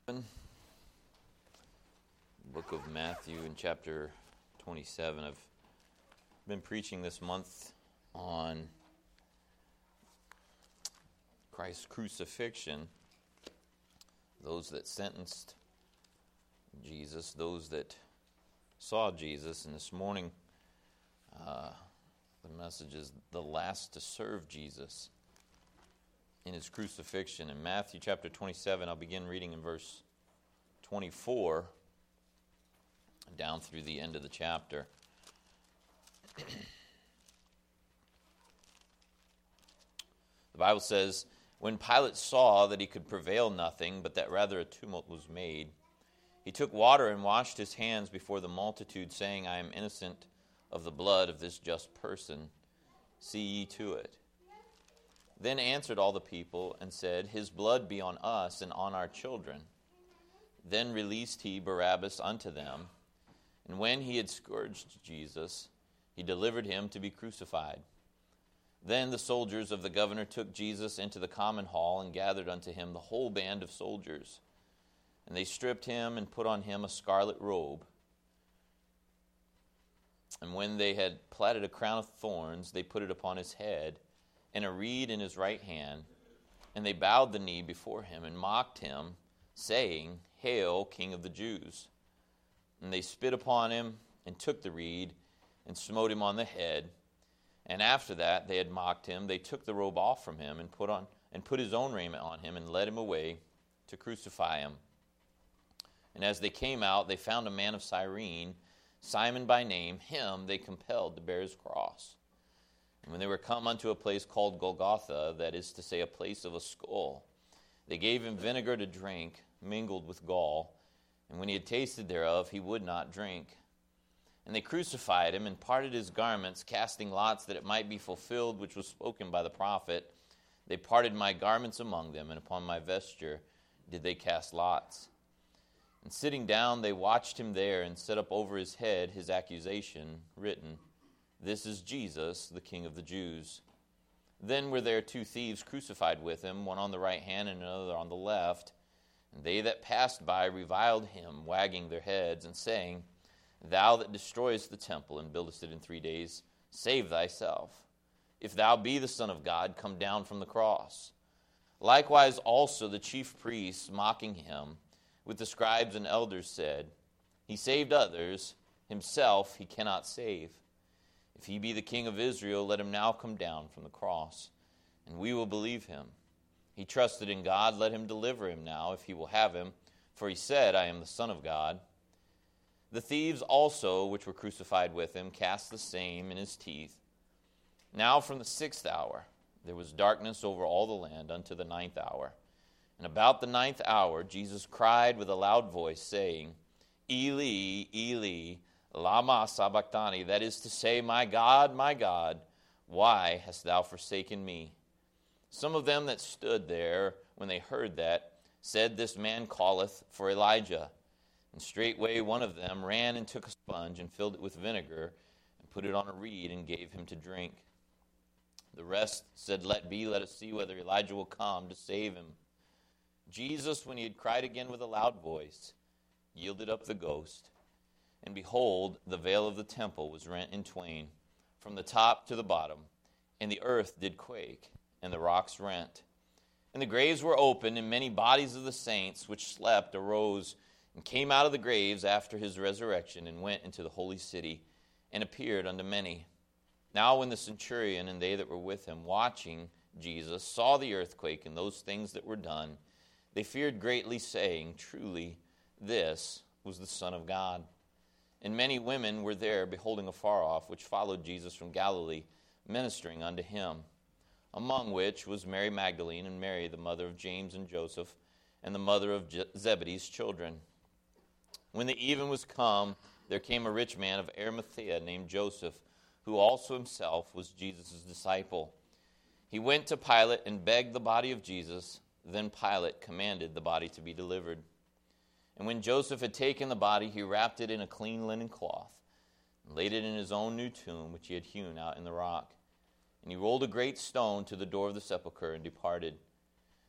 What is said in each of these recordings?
Book of Matthew in chapter 27. I've been preaching this month on Christ's crucifixion, those that sentenced Jesus, those that saw Jesus, and this morning the message is the last to serve Jesus in his crucifixion. In Matthew chapter 27, I'll begin reading in verse 24 down through the end of the chapter. The Bible says, "When Pilate saw that he could prevail nothing, but that rather a tumult was made, he took water and washed his hands before the multitude, saying, I am innocent of the blood of this just person. See ye to it. Then answered all the people and said, His blood be on us and on our children. Then released he Barabbas unto them. And when he had scourged Jesus, he delivered him to be crucified. Then the soldiers of the governor took Jesus into the common hall and gathered unto him the whole band of soldiers. And they stripped him and put on him a scarlet robe. And when they had platted a crown of thorns, they put it upon his head, and a reed in his right hand. And they bowed the knee before him and mocked him, saying, Hail, King of the Jews. And they spit upon him and took the reed and smote him on the head. And after that they had mocked him, they took the robe off from him and put his own raiment on him and led him away to crucify him. And as they came out, they found a man of Cyrene, Simon by name. Him they compelled to bear his cross. And when they were come unto a place called Golgotha, that is to say, a place of a skull, they gave him vinegar to drink, mingled with gall. And when he had tasted thereof, he would not drink. And they crucified him and parted his garments, casting lots that it might be fulfilled, which was spoken by the prophet. They parted my garments among them, and upon my vesture did they cast lots. And sitting down, they watched him there, and set up over his head his accusation, written, This is Jesus, the King of the Jews. Then were there two thieves crucified with him, one on the right hand and another on the left. And they that passed by reviled him, wagging their heads, and saying, Thou that destroyest the temple and buildest it in 3 days, save thyself. If thou be the Son of God, come down from the cross. Likewise also the chief priests, mocking him, with the scribes and elders said, He saved others, himself he cannot save. If he be the King of Israel, let him now come down from the cross, and we will believe him. He trusted in God, let him deliver him now, if he will have him, for he said, I am the Son of God. The thieves also, which were crucified with him, cast the same in his teeth. Now from the 6th hour there was darkness over all the land unto the 9th hour. And about the 9th hour Jesus cried with a loud voice, saying, Eli, Eli, lama sabachthani, that is to say, my God, why hast thou forsaken me? Some of them that stood there, when they heard that, said, This man calleth for Elijah. And straightway one of them ran and took a sponge and filled it with vinegar and put it on a reed and gave him to drink. The rest said, Let be, let us see whether Elijah will come to save him. Jesus, when he had cried again with a loud voice, yielded up the ghost. And behold, the veil of the temple was rent in twain, from the top to the bottom, and the earth did quake, and the rocks rent. And the graves were opened, and many bodies of the saints which slept arose and came out of the graves after his resurrection, and went into the holy city, and appeared unto many. Now when the centurion and they that were with him, watching Jesus, saw the earthquake and those things that were done, they feared greatly, saying, Truly, this was the Son of God. And many women were there, beholding afar off, which followed Jesus from Galilee, ministering unto him, among which was Mary Magdalene, and Mary, the mother of James and Joseph, and the mother of Zebedee's children. When the even was come, there came a rich man of Arimathea named Joseph, who also himself was Jesus' disciple. He went to Pilate and begged the body of Jesus. Then Pilate commanded the body to be delivered. And when Joseph had taken the body, he wrapped it in a clean linen cloth, and laid it in his own new tomb, which he had hewn out in the rock. And he rolled a great stone to the door of the sepulchre and departed.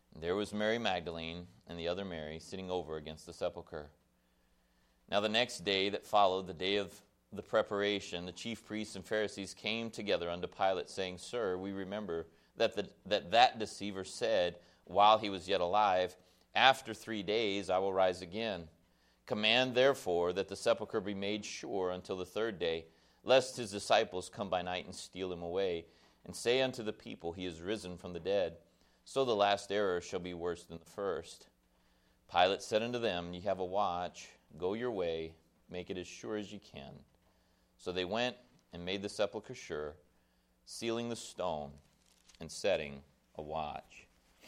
There was Mary Magdalene and the other Mary sitting over against the sepulchre. Now the next day that followed, the day of the preparation, the chief priests and Pharisees came together unto Pilate, saying, Sir, we remember that deceiver said, while he was yet alive, After 3 days I will rise again. Command therefore that the sepulchre be made sure until the third day, lest his disciples come by night and steal him away, and say unto the people, He is risen from the dead. So the last error shall be worse than the first. Pilate said unto them, Ye have a watch, go your way, make it as sure as ye can. So they went and made the sepulchre sure, sealing the stone and setting a watch.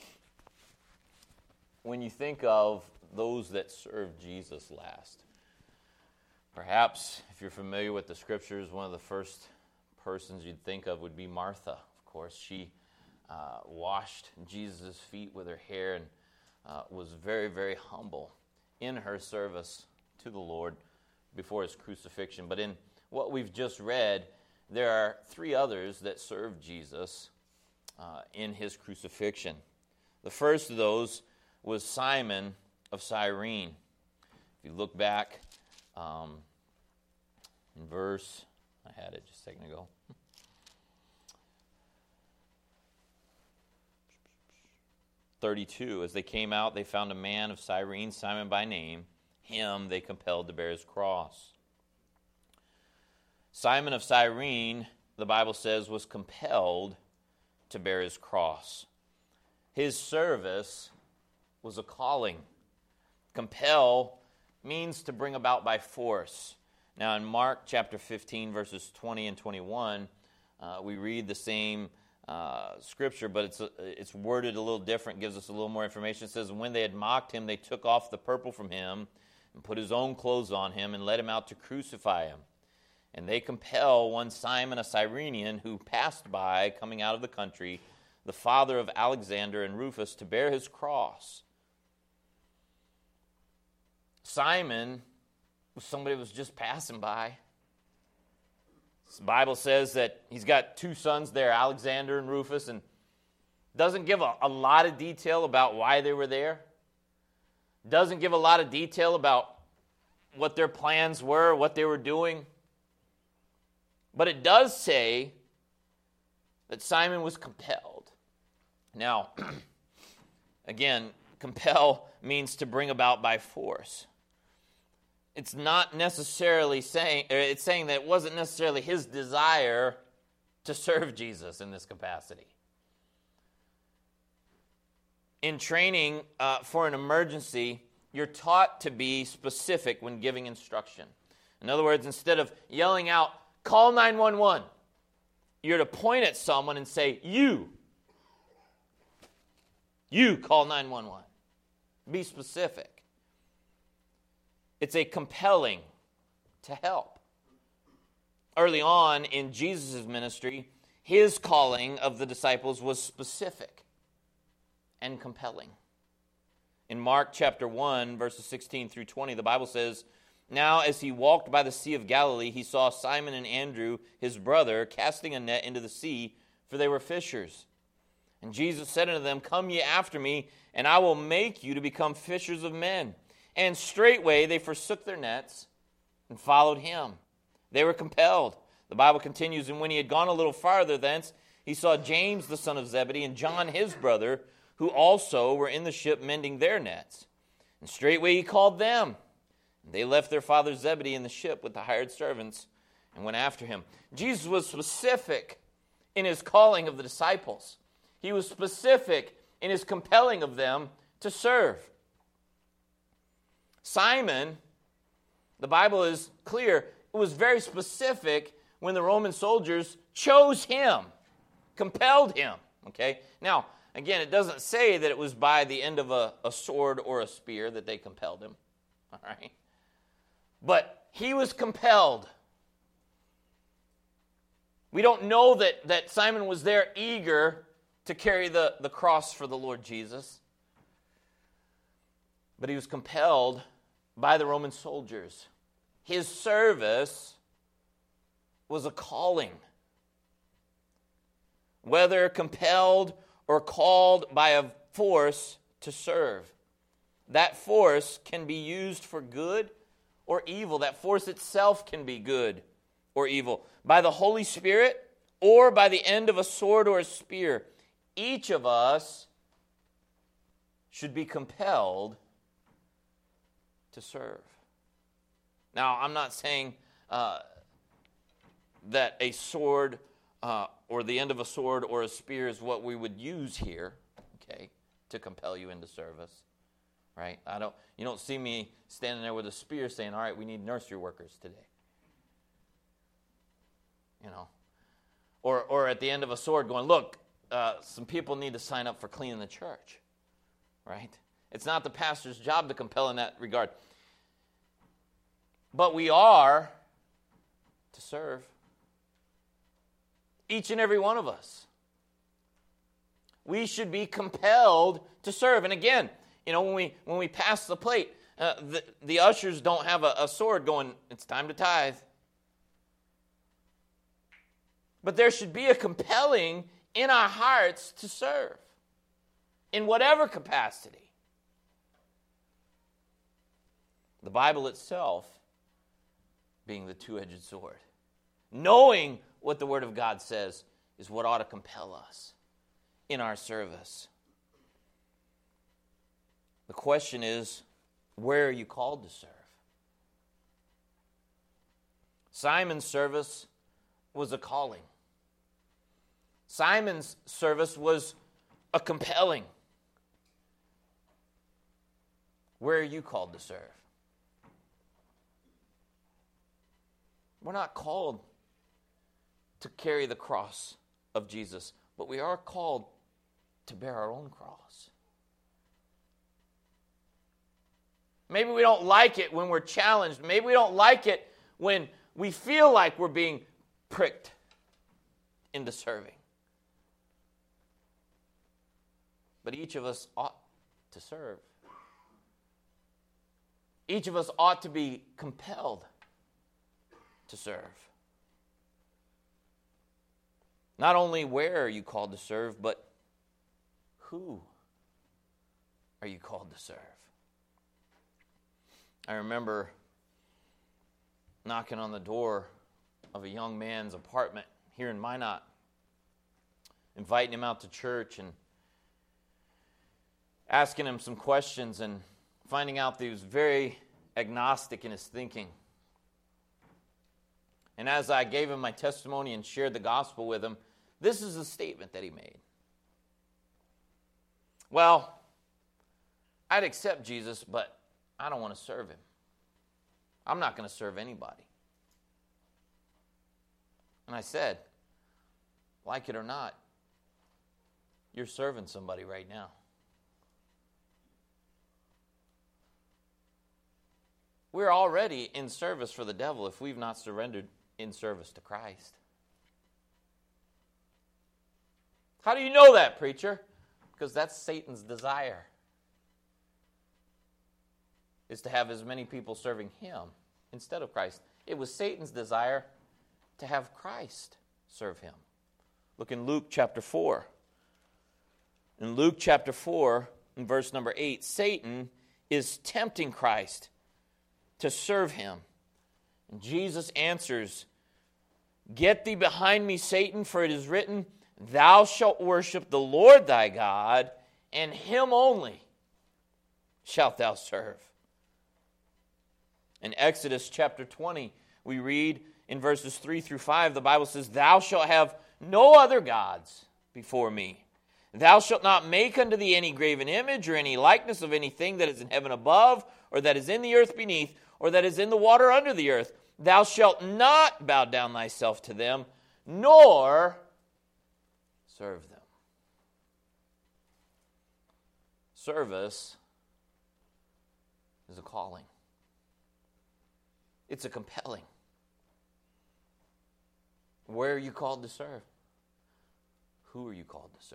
When you think of those that served Jesus last, perhaps if you're familiar with the scriptures, one of the first persons you'd think of would be Martha. Of course, she washed Jesus' feet with her hair and was very, very humble in her service to the Lord before his crucifixion. But in what we've just read, there are 3 others that served Jesus in his crucifixion. The first of those was Simon of Cyrene. If you look back in verse, I had it just a second ago. (32) As they came out, they found a man of Cyrene, Simon by name. Him they compelled to bear his cross. Simon of Cyrene, the Bible says, was compelled to bear his cross. His service was a calling. Compel means to bring about by force. Now in Mark chapter 15, verses 20 and 21, we read the same scripture, but it's worded a little different, gives us a little more information. It says, when they had mocked him, they took off the purple from him and put his own clothes on him and led him out to crucify him. And they compel one Simon, a Cyrenian, who passed by, coming out of the country, the father of Alexander and Rufus, to bear his cross. Simon was somebody who was just passing by. The Bible says that he's got 2 sons there, Alexander and Rufus, and doesn't give a lot of detail about why they were there. Doesn't give a lot of detail about what their plans were, what they were doing. But it does say that Simon was compelled. Now, again, compel means to bring about by force. It's not necessarily saying, it's saying that it wasn't necessarily his desire to serve Jesus in this capacity. In training for an emergency, you're taught to be specific when giving instruction. In other words, instead of yelling out, call 911, you're to point at someone and say, you call 911. Be specific. It's a compelling to help. Early on in Jesus' ministry, his calling of the disciples was specific and compelling. In Mark chapter 1, verses 16 through 20, the Bible says, Now as he walked by the Sea of Galilee, he saw Simon and Andrew, his brother, casting a net into the sea, for they were fishers. And Jesus said unto them, Come ye after me, and I will make you to become fishers of men. And straightway they forsook their nets and followed him. They were compelled. The Bible continues, And when he had gone a little farther thence, he saw James the son of Zebedee and John his brother, who also were in the ship mending their nets. And straightway he called them. And they left their father Zebedee in the ship with the hired servants and went after him. Jesus was specific in his calling of the disciples. He was specific in his compelling of them to serve. Simon, the Bible is clear, it was very specific when the Roman soldiers chose him, compelled him. Okay? Now, again, it doesn't say that it was by the end of a sword or a spear that they compelled him. All right? But he was compelled. We don't know that Simon was there eager to carry the cross for the Lord Jesus. But he was compelled by the Roman soldiers. His service was a calling. Whether compelled or called by force to serve. That force can be used for good or evil. That force itself can be good or evil. By the Holy Spirit or by the end of a sword or a spear. Each of us should be compelled to serve. Now, I'm not saying that a sword or the end of a sword or a spear is what we would use here, okay, to compel you into service, right? You don't see me standing there with a spear saying, all right, we need nursery workers today. You know, or at the end of a sword going, look, some people need to sign up for cleaning the church, right? It's not the pastor's job to compel in that regard. But we are to serve. Each and every one of us. We should be compelled to serve. And again, you know, when we pass the plate, the ushers don't have a sword going, it's time to tithe. But there should be a compelling in our hearts to serve in whatever capacity. The Bible itself being the two-edged sword. Knowing what the Word of God says is what ought to compel us in our service. The question is, where are you called to serve? Simon's service was a calling. Simon's service was a compelling. Where are you called to serve? We're not called to carry the cross of Jesus, but we are called to bear our own cross. Maybe we don't like it when we're challenged. Maybe we don't like it when we feel like we're being pricked into serving. But each of us ought to serve. Each of us ought to be compelled to serve. Not only where are you called to serve, but who are you called to serve? I remember knocking on the door of a young man's apartment here in Minot, inviting him out to church and asking him some questions and finding out that he was very agnostic in his thinking. And as I gave him my testimony and shared the gospel with him, this is the statement that he made. Well, I'd accept Jesus, but I don't want to serve him. I'm not going to serve anybody. And I said, like it or not, you're serving somebody right now. We're already in service for the devil if we've not surrendered in service to Christ. How do you know that, preacher? Because that's Satan's desire, is to have as many people serving him instead of Christ. It was Satan's desire to have Christ serve him. Look in Luke chapter 4. In Luke chapter 4, in verse number 8, Satan is tempting Christ to serve him. And Jesus answers, "Get thee behind me, Satan, for it is written, Thou shalt worship the Lord thy God, and him only shalt thou serve." In Exodus chapter 20, we read in verses 3 through 5, the Bible says, "Thou shalt have no other gods before me. Thou shalt not make unto thee any graven image or any likeness of anything that is in heaven above, or that is in the earth beneath, or that is in the water under the earth. Thou shalt not bow down thyself to them, nor serve them." Service is a calling. It's a compelling. Where are you called to serve? Who are you called to serve?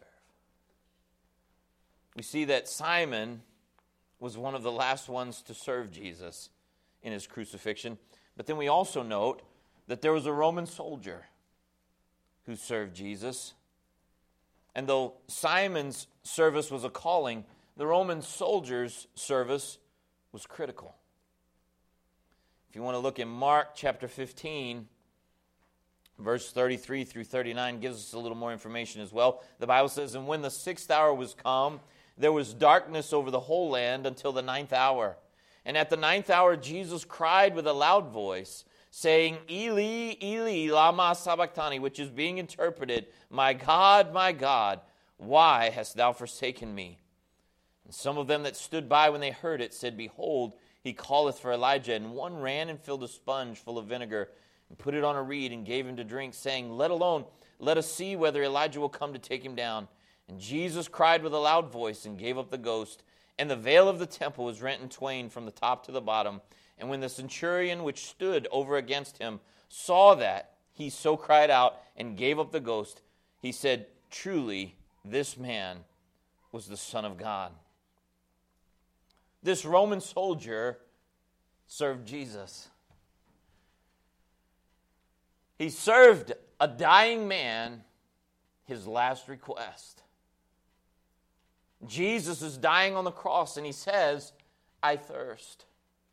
We see that Simon was one of the last ones to serve Jesus in his crucifixion. But then we also note that there was a Roman soldier who served Jesus. And though Simon's service was a calling, the Roman soldiers' service was critical. If you want to look in Mark chapter 15, verse 33 through 39 gives us a little more information as well. The Bible says, "And when the 6th hour was come, there was darkness over the whole land until the 9th hour. And at the 9th hour Jesus cried with a loud voice, saying, Eli, Eli, lama sabachthani," which is being interpreted, my God, why hast thou forsaken me? And some of them that stood by when they heard it said, Behold, he calleth for Elijah. And one ran and filled a sponge full of vinegar, and put it on a reed, and gave him to drink, saying, Let alone, let us see whether Elijah will come to take him down. And Jesus cried with a loud voice, and gave up the ghost. And the veil of the temple was rent in twain from the top to the bottom. And when the centurion which stood over against him saw that, he so cried out, and gave up the ghost. He said, Truly, this man was the Son of God. This Roman soldier served Jesus. He served a dying man his last request. Jesus is dying on the cross, and he says, I thirst.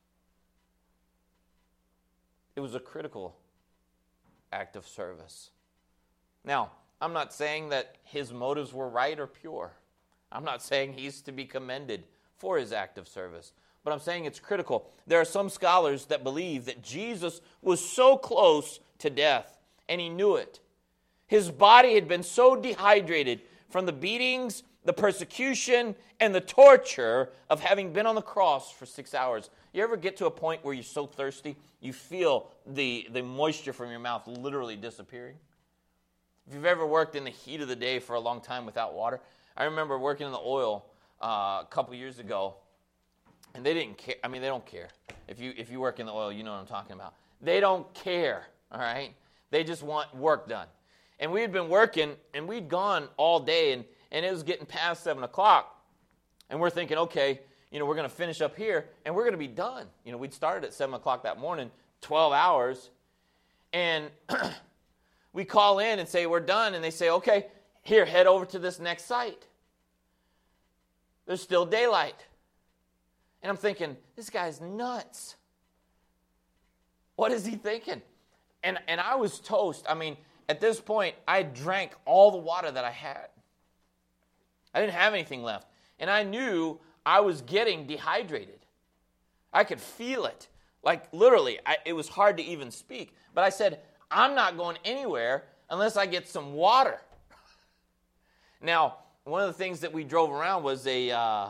It was a critical act of service. Now, I'm not saying that his motives were right or pure. I'm not saying he's to be commended for his act of service. But I'm saying it's critical. There are some scholars that believe that Jesus was so close to death, and he knew it. His body had been so dehydrated from the beatings, the persecution, and the torture of having been on the cross for 6 hours. You ever get to a point where you're so thirsty, you feel the moisture from your mouth literally disappearing? If you've ever worked in the heat of the day for a long time without water, I remember working in the oil a couple years ago, and they didn't care. I mean, they don't care. If you work in the oil, you know what I'm talking about. They don't care, all right? They just want work done. And we had been working, and we'd gone all day, and it was getting past 7 o'clock. And we're thinking, okay, we're going to finish up here, and we're going to be done. We'd started at 7 o'clock that morning, 12 hours. And we call in and say, we're done. And they say, okay, here, head over to this next site. There's still daylight. And I'm thinking, this guy's nuts. What is he thinking? And I was toast. I mean, at this point, I drank all the water that I had. I didn't have anything left. And I knew I was getting dehydrated. I could feel it. Like, literally, it was hard to even speak. But I said, I'm not going anywhere unless I get some water. Now, one of the things that we drove around was a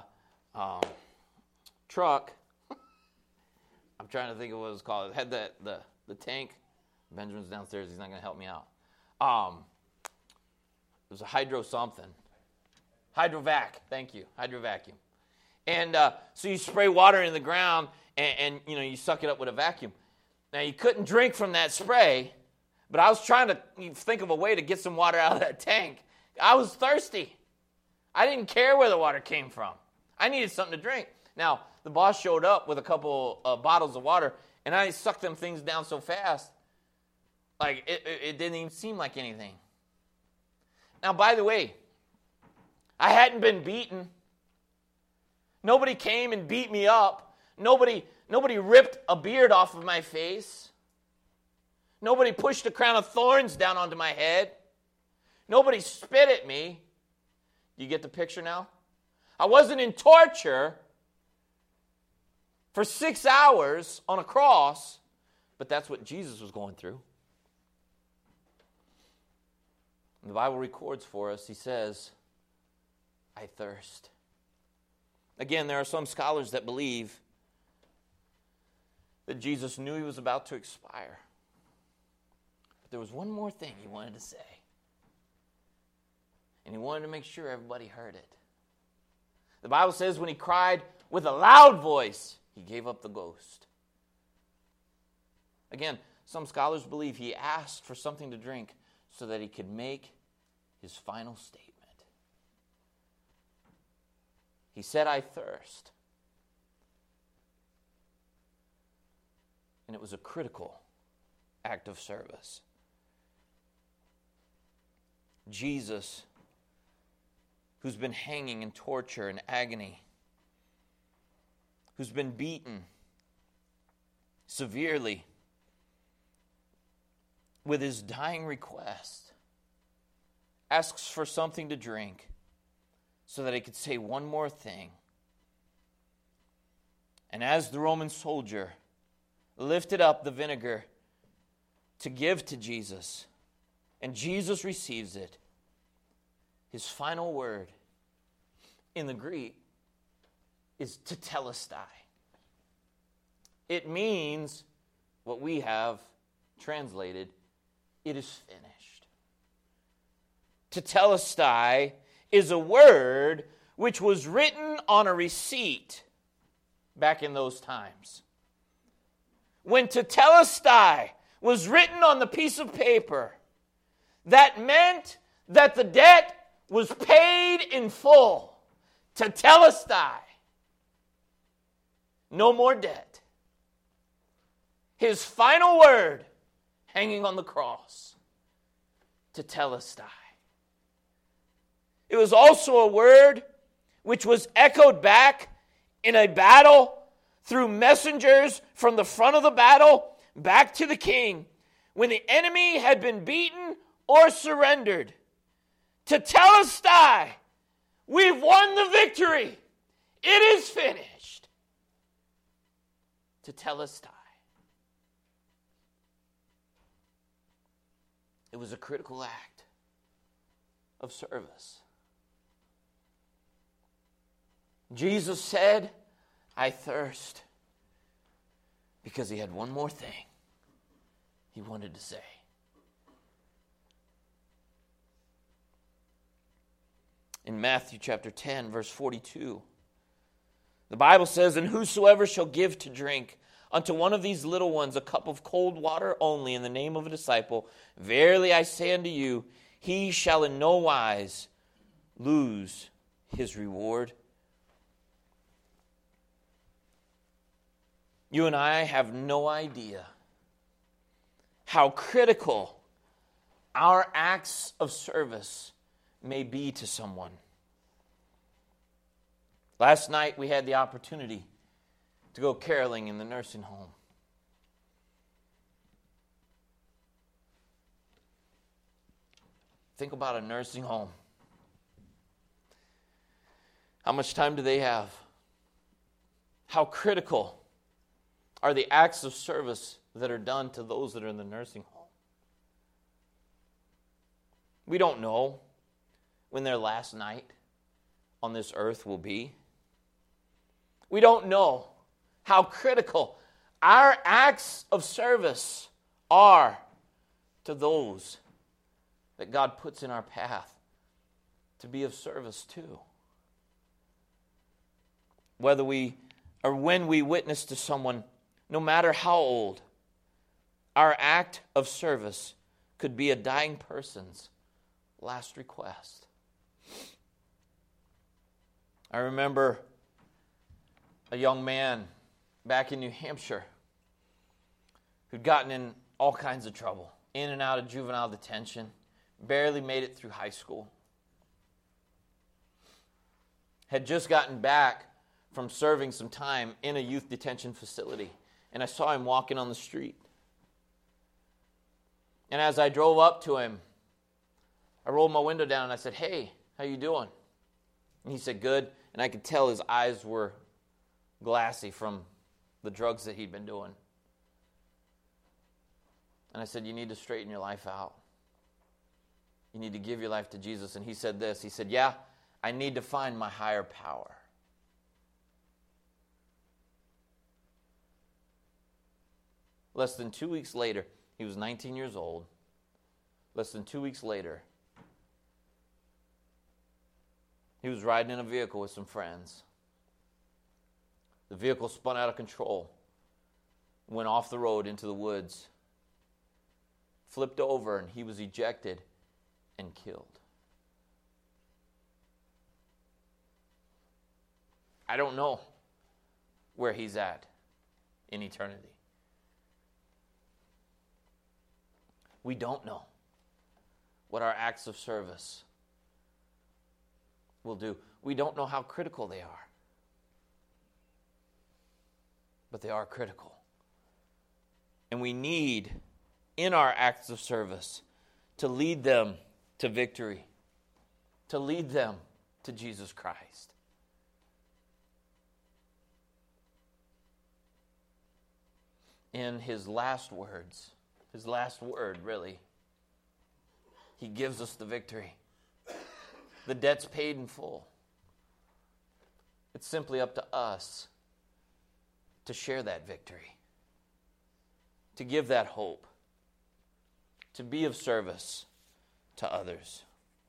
truck. I'm trying to think of what it was called. It had the tank. Benjamin's downstairs. He's not going to help me out. It was a hydro something. Hydrovac. Thank you. Hydrovacuum. And so you spray water in the ground, and you suck it up with a vacuum. Now, you couldn't drink from that spray, but I was trying to think of a way to get some water out of that tank. I was thirsty. I didn't care where the water came from. I needed something to drink. Now, the boss showed up with a couple bottles of water, and I sucked them things down so fast, like it didn't even seem like anything. Now, by the way, I hadn't been beaten. Nobody came and beat me up. Nobody ripped a beard off of my face. Nobody pushed a crown of thorns down onto my head. Nobody spit at me. You get the picture now? I wasn't in torture for 6 hours on a cross, but that's what Jesus was going through. And the Bible records for us, he says, I thirst. Again, there are some scholars that believe that Jesus knew he was about to expire. But there was one more thing he wanted to say. And he wanted to make sure everybody heard it. The Bible says when he cried with a loud voice, he gave up the ghost. Again, some scholars believe he asked for something to drink so that he could make his final statement. He said, I thirst. And it was a critical act of service. Jesus who's been hanging in torture and agony, who's been beaten severely, with his dying request, asks for something to drink so that he could say one more thing. And as the Roman soldier lifted up the vinegar to give to Jesus, and Jesus receives it, his final word in the Greek is tetelestai. It means what we have translated, it is finished. Tetelestai is a word which was written on a receipt back in those times. When tetelestai was written on the piece of paper, that meant that the debt was paid in full. Tetelestai. No more debt. His final word hanging on the cross. Tetelestai. It was also a word which was echoed back in a battle through messengers from the front of the battle back to the king when the enemy had been beaten or surrendered. Tetelestai, we've won the victory. It is finished. Tetelestai. It was a critical act of service. Jesus said, I thirst, because he had one more thing he wanted to say. In Matthew chapter 10, verse 42, the Bible says, and whosoever shall give to drink unto one of these little ones a cup of cold water only in the name of a disciple, verily I say unto you, he shall in no wise lose his reward. You and I have no idea how critical our acts of service may be to someone. Last night we had the opportunity to go caroling in the nursing home. Think about a nursing home. How much time do they have? How critical are the acts of service that are done to those that are in the nursing home? We don't know when their last night on this earth will be. We don't know how critical our acts of service are to those that God puts in our path to be of service to. Whether we or when we witness to someone, no matter how old, our act of service could be a dying person's last request. I remember a young man back in New Hampshire who'd gotten in all kinds of trouble, in and out of juvenile detention, barely made it through high school. Had just gotten back from serving some time in a youth detention facility. And I saw him walking on the street. And as I drove up to him, I rolled my window down and I said, hey, how you doing? And he said, good. And I could tell his eyes were glassy from the drugs that he'd been doing. And I said, you need to straighten your life out. You need to give your life to Jesus. And he said this. He said, yeah, I need to find my higher power. Less than 2 weeks later, he was 19 years old. Less than 2 weeks later, he was riding in a vehicle with some friends. The vehicle spun out of control, went off the road into the woods, flipped over, and he was ejected and killed. I don't know where he's at in eternity. We don't know what our acts of service will do. We don't know how critical they are. But they are critical. And we need, in our acts of service, to lead them to victory, to lead them to Jesus Christ. In his last words, his last word, really, he gives us the victory. The debt's paid in full. It's simply up to us to share that victory, to give that hope, to be of service to others.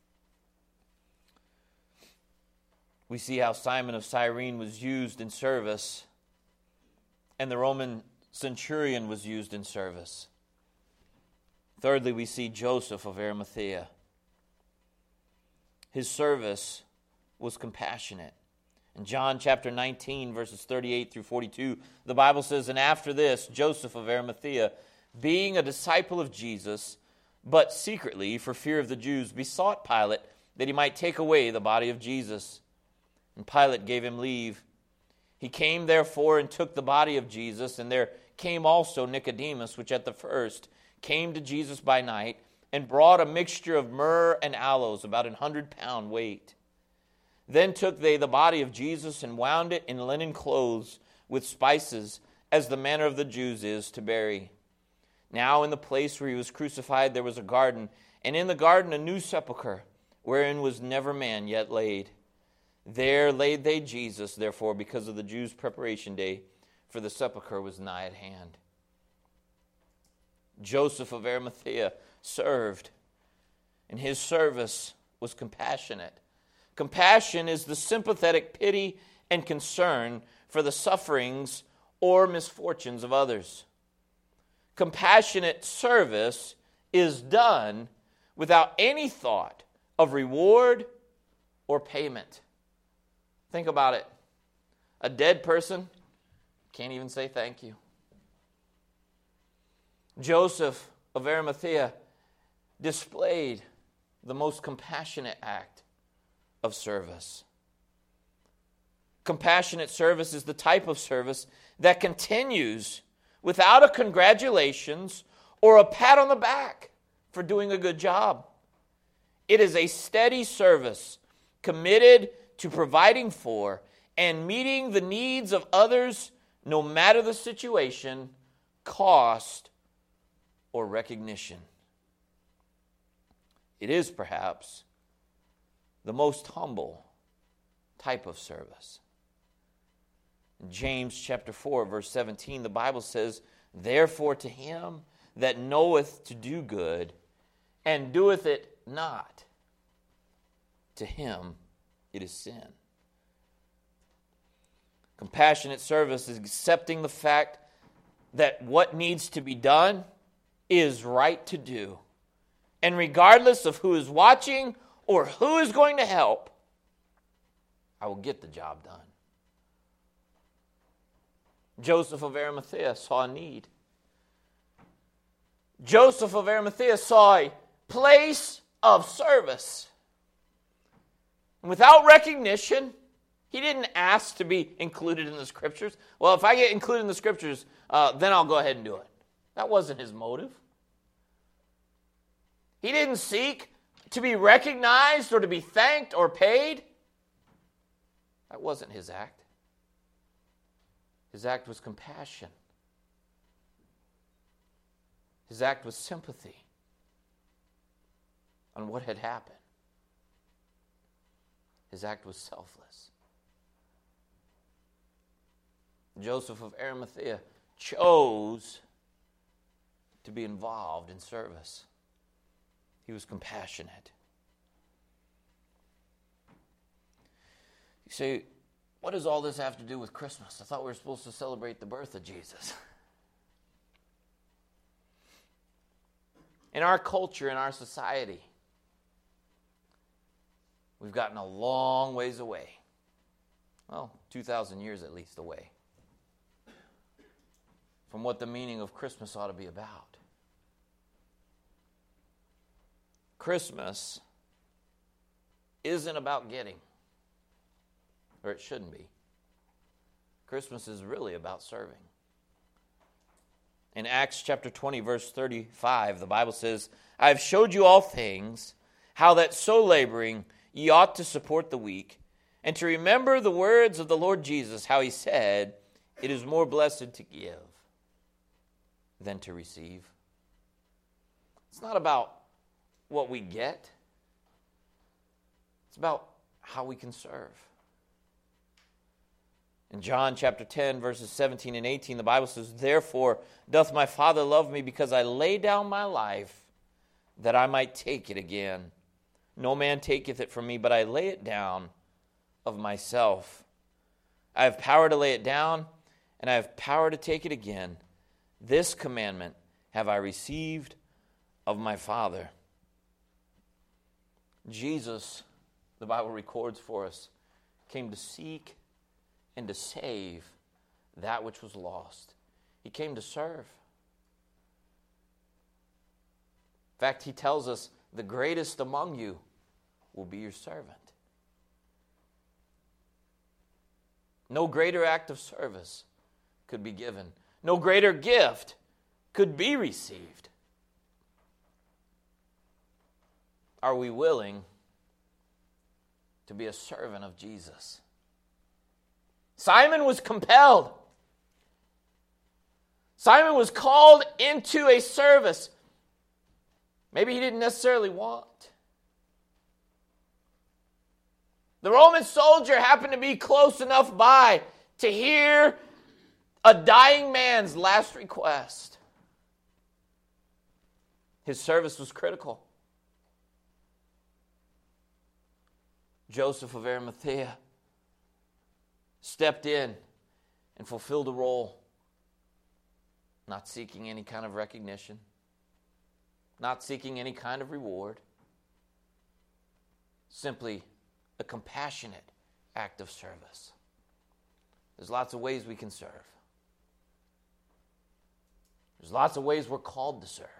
We see how Simon of Cyrene was used in service, and the Roman centurion was used in service. Thirdly, we see Joseph of Arimathea. His service was compassionate. In John chapter 19, verses 38 through 42, the Bible says, "And after this, Joseph of Arimathea, being a disciple of Jesus, but secretly for fear of the Jews, besought Pilate that he might take away the body of Jesus. And Pilate gave him leave. He came therefore and took the body of Jesus, and there came also Nicodemus, which at the first came to Jesus by night, and brought a mixture of myrrh and aloes, about 100-pound weight. Then took they the body of Jesus and wound it in linen clothes with spices, as the manner of the Jews is to bury. Now in the place where he was crucified there was a garden, and in the garden a new sepulchre, wherein was never man yet laid. There laid they Jesus, therefore, because of the Jews' preparation day, for the sepulchre was nigh at hand." Joseph of Arimathea served, and his service was compassionate. Compassion is the sympathetic pity and concern for the sufferings or misfortunes of others. Compassionate service is done without any thought of reward or payment. Think about it. A dead person can't even say thank you. Joseph of Arimathea displayed the most compassionate act of service. Compassionate service is the type of service that continues without a congratulations or a pat on the back for doing a good job. It is a steady service committed to providing for and meeting the needs of others, no matter the situation, cost, or recognition. It is perhaps the most humble type of service. In James chapter 4, verse 17, the Bible says, "Therefore to him that knoweth to do good, and doeth it not, to him it is sin." Compassionate service is accepting the fact that what needs to be done is right to do. And regardless of who is watching or who is going to help, I will get the job done. Joseph of Arimathea saw a need. Joseph of Arimathea saw a place of service. And without recognition, he didn't ask to be included in the Scriptures. Well, if I get included in the Scriptures, then I'll go ahead and do it. That wasn't his motive. He didn't seek to be recognized or to be thanked or paid. That wasn't his act. His act was compassion. His act was sympathy on what had happened. His act was selfless. Joseph of Arimathea chose to be involved in service. He was compassionate. You say, what does all this have to do with Christmas? I thought we were supposed to celebrate the birth of Jesus. In our culture, in our society, we've gotten a long ways away. Well, 2,000 years at least away from what the meaning of Christmas ought to be about. Christmas isn't about getting. or it shouldn't be. Christmas is really about serving. In Acts chapter 20, verse 35, the Bible says, I have showed you all things, how that so laboring ye ought to support the weak, and to remember the words of the Lord Jesus, how he said, it is more blessed to give than to receive. It's not about what we get. It's about how we can serve. In John chapter 10, verses 17 and 18, the Bible says, therefore doth my Father love me, because I lay down my life, that I might take it again. No man taketh it from me, but I lay it down of myself. I have power to lay it down, and I have power to take it again. This commandment have I received of my Father. Jesus, the Bible records for us, came to seek and to save that which was lost. He came to serve. In fact, he tells us, the greatest among you will be your servant. No greater act of service could be given. No greater gift could be received. Are we willing to be a servant of Jesus? Simon was compelled. Simon was called into a service maybe he didn't necessarily want. The Roman soldier happened to be close enough by to hear a dying man's last request. His service was critical. Joseph of Arimathea stepped in and fulfilled a role, not seeking any kind of recognition, not seeking any kind of reward, simply a compassionate act of service. There's lots of ways we can serve. There's lots of ways we're called to serve.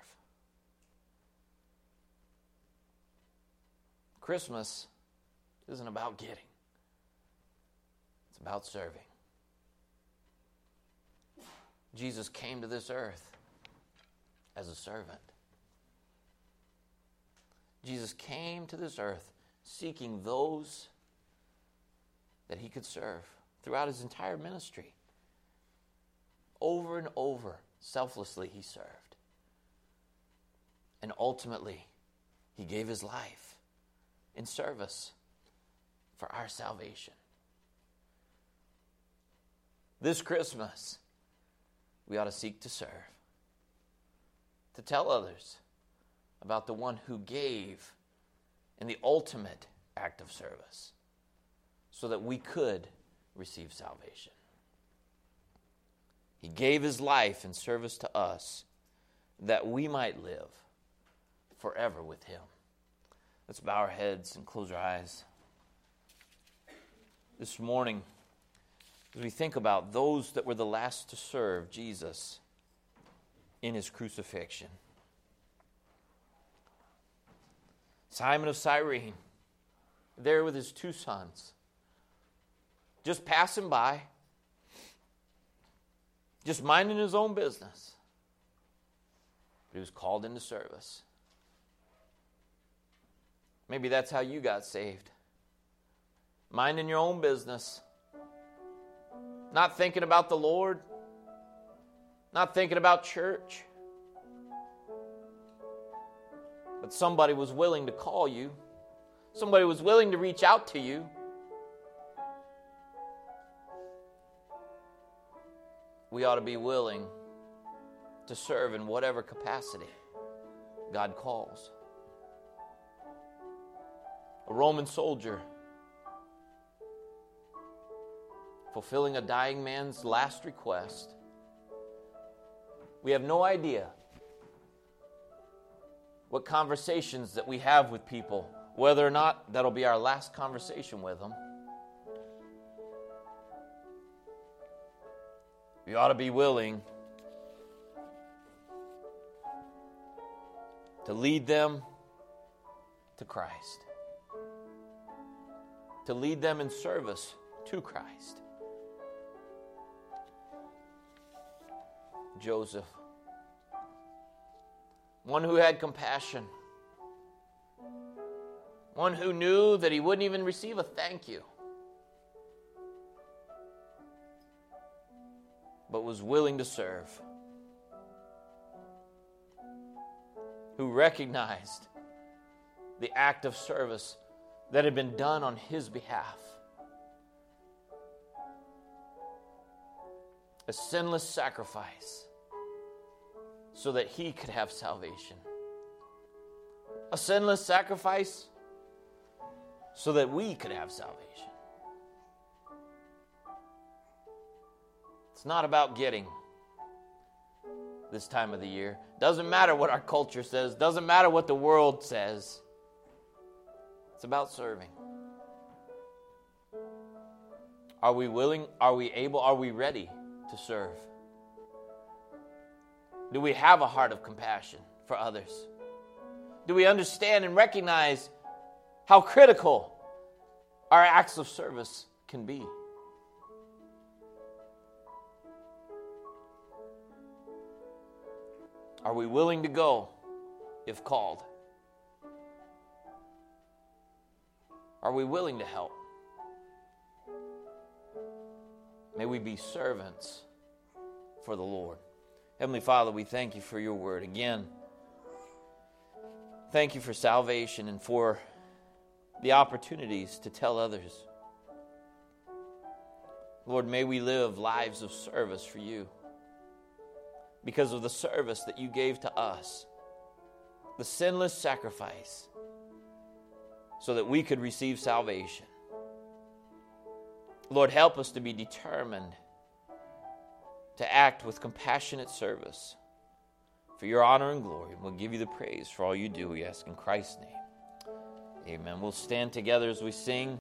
Christmas isn't about getting. It's about serving. Jesus came to this earth as a servant. Jesus came to this earth seeking those that he could serve throughout his entire ministry. Over and over, selflessly he served. And ultimately, he gave his life in service for our salvation. This Christmas, we ought to seek to serve, to tell others about the one who gave in the ultimate act of service so that we could receive salvation. He gave his life in service to us that we might live forever with him. Let's bow our heads and close our eyes. This morning, as we think about those that were the last to serve Jesus in his crucifixion. Simon of Cyrene, there with his two sons, just passing by, just minding his own business. But he was called into service. Maybe that's how you got saved. Minding your own business. Not thinking about the Lord. Not thinking about church. But somebody was willing to call you. Somebody was willing to reach out to you. We ought to be willing to serve in whatever capacity God calls. A Roman soldier fulfilling a dying man's last request. We have no idea what conversations that we have with people, whether or not that'll be our last conversation with them. We ought to be willing to lead them to Christ, to lead them in service to Christ. Joseph, one who had compassion, one who knew that he wouldn't even receive a thank you, but was willing to serve, who recognized the act of service that had been done on his behalf. A sinless sacrifice so that he could have salvation. A sinless sacrifice so that we could have salvation. It's not about getting this time of the year. Doesn't matter what our culture says. Doesn't matter what the world says. It's about serving. Are we willing? Are we able? Are we ready to serve? Do we have a heart of compassion for others? Do we understand and recognize how critical our acts of service can be? Are we willing to go if called? Are we willing to help? May we be servants for the Lord. Heavenly Father, we thank you for your word. Again, thank you for salvation and for the opportunities to tell others. Lord, may we live lives of service for you because of the service that you gave to us, the sinless sacrifice, so that we could receive salvation. Lord, help us to be determined to act with compassionate service for your honor and glory. And we'll give you the praise for all you do, we ask in Christ's name. Amen. We'll stand together as we sing.